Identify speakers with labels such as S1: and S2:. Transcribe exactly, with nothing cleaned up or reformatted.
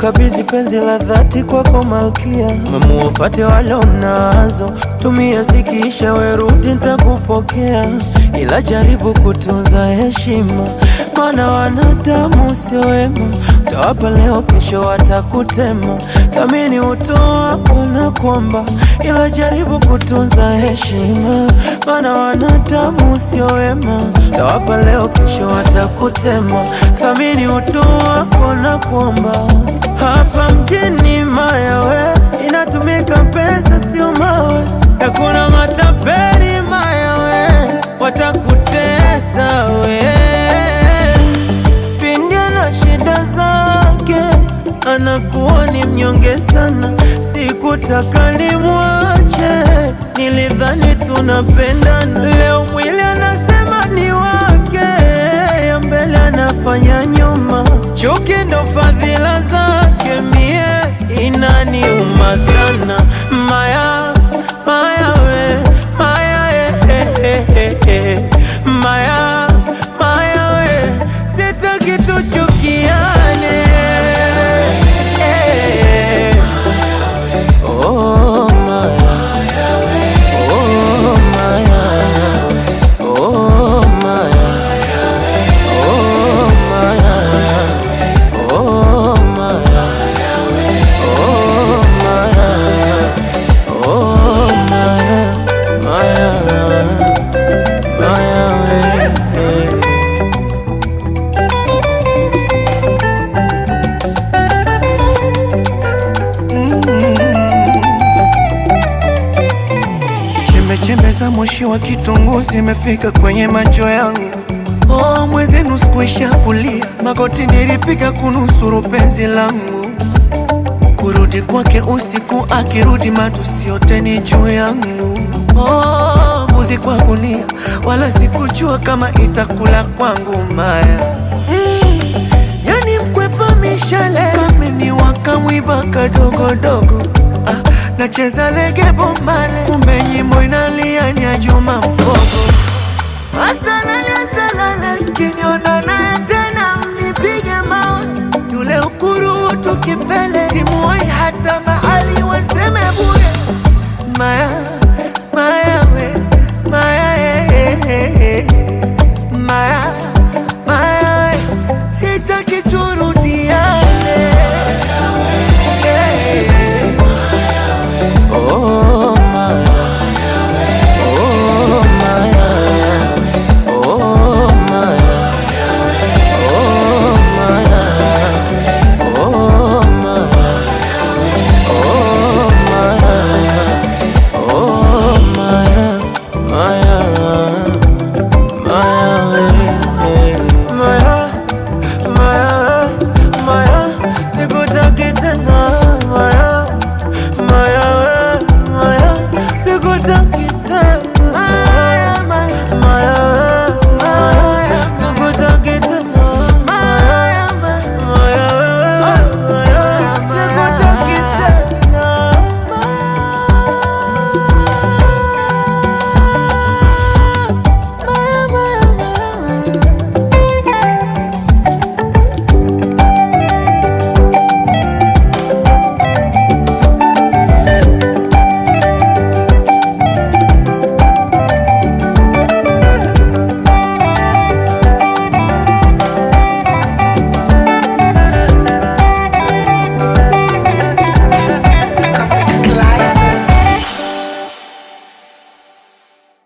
S1: Nakabidhi penzi la dhati kwako malkia, mamuofate wale unazo, tumia zikiisha werudi nitakupokea, ila jaribu kutunza heshima, maana wanadamu sio wema, utawapa leo kesho watakutema, thamini utoa unakuomba, ila jaribu kutunza heshima, maana wanadamu sio wema, utawapa leo kesho watakutema, thamini utoa unakuomba. Hapa mjini mayawe inatumika pesa sio mawe, hakuna matapeli mayawe watakutesa we. Pindi na shida zake anakuwa ni mnyonge sana, sikutaka nimwache, nilidhani tunapendana, leo mwili anasema ni wake, ya mbele anafanya nyuma, chuki ndo fadhila zake, mie inaniuma sana. Maya, maya we, maya he he he he, maya, maya we, sitaki tuchukiane. Eh, oh maya, oh maya, oh maya, oh maya, oh maya, oh maya, oh maya, maya, maya we.
S2: Chembe chembe za moshi wa kitunguu zimefika kwenye macho yangu. Oh, mwezenu sikuisha kulia, magoti nilipiga kunusuru penzi langu. Kurudi kwake usiku, akirudi matusi yote ni juu yangu. Oh, mbuzi kwa gunia, wala sikujua kama itakula kwangu maya. Mm, yani mkwepa mishale kameni wakamwiba kadogo dogo. Ah, nacheza lege bombale, kumbe nyimbo inalia ni ya Juma Mbogo. Asalale asalale kiniona na